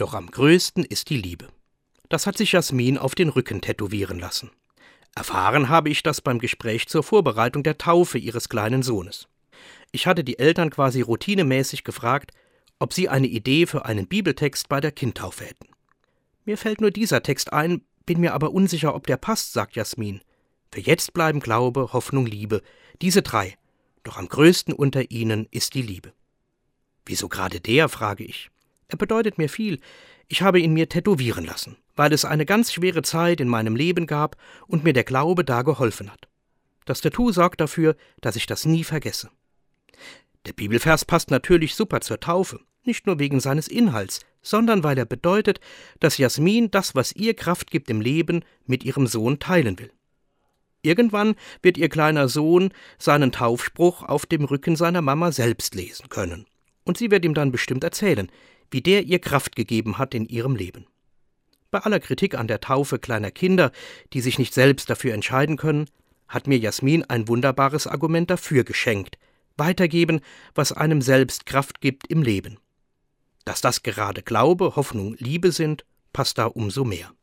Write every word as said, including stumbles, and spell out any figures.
Doch am größten ist die Liebe. Das hat sich Jasmin auf den Rücken tätowieren lassen. Erfahren habe ich das beim Gespräch zur Vorbereitung der Taufe ihres kleinen Sohnes. Ich hatte die Eltern quasi routinemäßig gefragt, ob sie eine Idee für einen Bibeltext bei der Kindtaufe hätten. Mir fällt nur dieser Text ein, bin mir aber unsicher, ob der passt, sagt Jasmin. Für jetzt bleiben Glaube, Hoffnung, Liebe, diese drei. Doch am größten unter ihnen ist die Liebe. Wieso gerade der, frage ich. Er bedeutet mir viel. Ich habe ihn mir tätowieren lassen, weil es eine ganz schwere Zeit in meinem Leben gab und mir der Glaube da geholfen hat. Das Tattoo sorgt dafür, dass ich das nie vergesse. Der Bibelvers passt natürlich super zur Taufe, nicht nur wegen seines Inhalts, sondern weil er bedeutet, dass Jasmin das, was ihr Kraft gibt im Leben, mit ihrem Sohn teilen will. Irgendwann wird ihr kleiner Sohn seinen Taufspruch auf dem Rücken seiner Mama selbst lesen können. Und sie wird ihm dann bestimmt erzählen, wie der ihr Kraft gegeben hat in ihrem Leben. Bei aller Kritik an der Taufe kleiner Kinder, die sich nicht selbst dafür entscheiden können, hat mir Jasmin ein wunderbares Argument dafür geschenkt. Weitergeben, was einem selbst Kraft gibt im Leben. Dass das gerade Glaube, Hoffnung, Liebe sind, passt da umso mehr.